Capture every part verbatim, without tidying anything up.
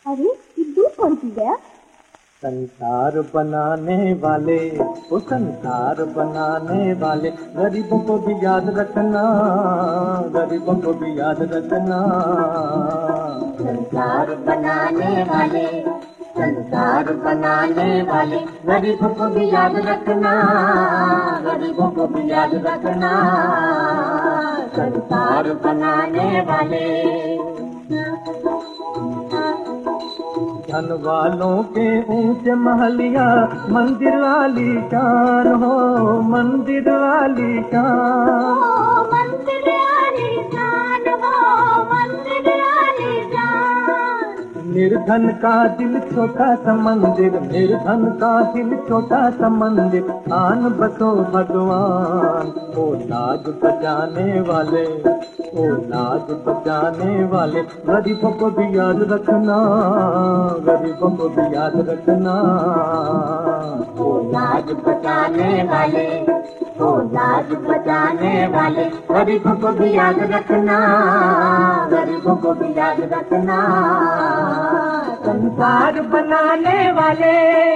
अरे ये दूध कौन पी गया? संसार बनाने वाले, वो संसार बनाने वाले, गरीबों को भी याद रखना, गरीबों को भी याद रखना। संसार बनाने वाले, संसार बनाने वाले, गरीबों को भी याद रखना, गरीबों को भी याद रखना। संसार बनाने वाले। धन वालों के ऊंचे महलिया, मंदिर वाली शान हो, मंदिर वाली शान, मंदिर वाली शान हो, मंदिर वाली शान। निर्धन का दिल छोटा सा मंदिर, निर्धन का दिल छोटा सा मंदिर, आन बसो भगवान। ओ लाज बचाने वाले, ओ लाज बचाने वाले, गरीबों को भी याद रखना, गरीबों को भी याद रखना। ओ लाज बचाने वाले, ओ लाज बचाने वाले, गरीबों को भी याद रखना, गरीबों को भी याद रखना। संसार बनाने वाले।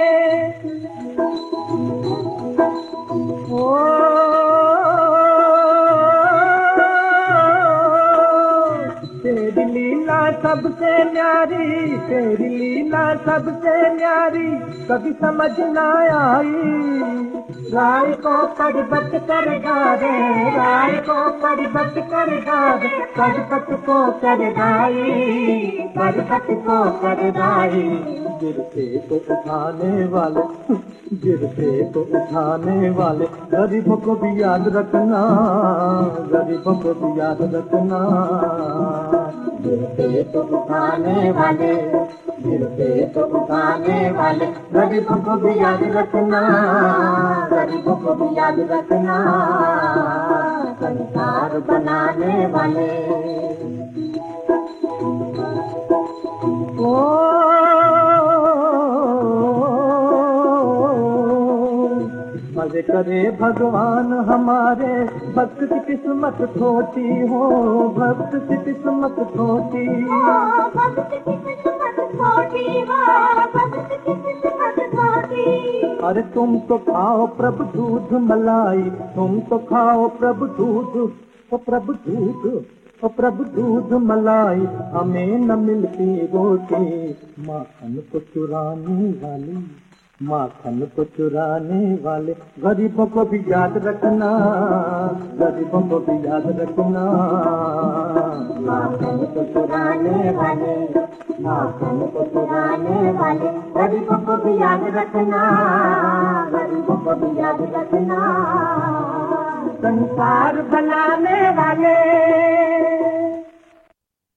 ओ तेरी लीला सबसे न्यारी, तेरी लीला सबसे न्यारी, कभी समझ न आई। राय को परिबद्ध कर डाले, राय को परिबद्ध कर डाले, पर्वत को कर दाई, पर्वत को कर दाई। गिरते को उठाने वाले, गिरते को उठाने वाले, गरीबों को भी याद रखना, गरीबों को भी याद रखना। गिरते तो उठाने वाले, गिरते तो उठाने वाले, गरीबों को भी याद रखना, गरीबों को भी याद रखना। संसार बनाने वाले। ओ मजे करे भगवान हमारे, भक्त की किस्मत खोटी हो, भक्त की किस्मत खोटी, भक्त की किस्मत खोटी हो, भक्त की किस्मत खोटी। अरे तुम तो खाओ प्रभु दूध मलाई, तुम तो खाओ प्रभु दूध, ओ प्रभु दूध, ओ प्रभु दूध मलाई, हमें न मिलती रोटी। माखन को चुराने वाली, माखन को चुराने वाले, गरीबों को भी याद रखना, गरीबों को भी याद रखना। माखन को चुराने वाले, माखन को चुराने वाले, गरीबों को भी याद रखना, गरीबों को भी याद रखना। संसार बनाने वाले।